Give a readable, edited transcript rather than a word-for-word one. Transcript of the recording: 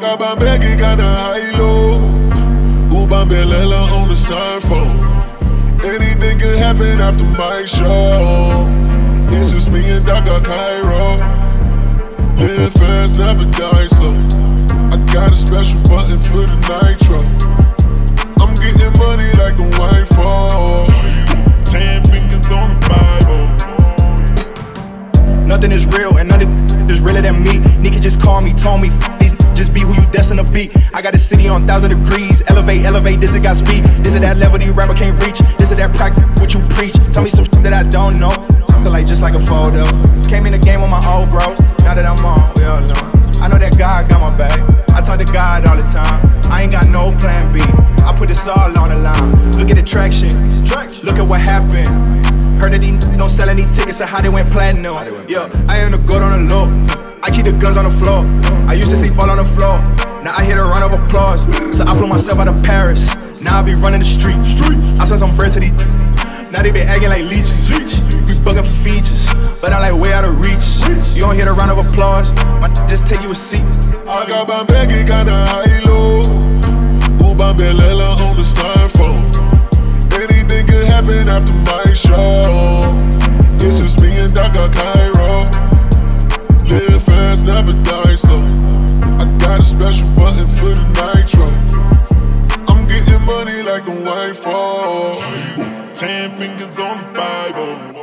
got Bambeki, got a high-low. Bambelela on the styrofoam. Anything can happen after my show. It's just me and Dr. Cairo. Live fast, never die slow. I got a special button for the nitro. I'm getting money like the white fall. 10 fingers on the Bible. Nothing is real and nothing is realer than me. Nigga just call me, told me, these just be who you destined to be. I got the city on 1,000 degrees. Elevate, elevate, this it got speed. This is that level these rapper can't reach. This is that practice, what you preach. Tell me some shit that I don't know. Feel like just like a photo. Came in the game with my old bros. Now that I'm on, we all know. I know that God got my back. I talk to God all the time. I ain't got no plan B. I put this all on the line. Look at the traction. Look at what happened. Heard that these niggas don't sell any tickets, so how they went platinum. Yeah, I am the good on the low. I keep the guns on the floor. I used to sleep all on the floor. Now I hear a round of applause. So I flew myself out of Paris. Now I be running the street. I sent some bread to these. Now they be acting like leeches. We bugging for features, but I like way out of reach. You don't hear the round of applause. Just take you a seat. I got Bambeki, got a high-low. Bambelela on the styrofoam. Anything can happen after my show. It's just me and Dr. Cairo. Live fast, never die slow. I got a special button for the nitro. I'm getting money like the white fall. 10 fingers on the Bible.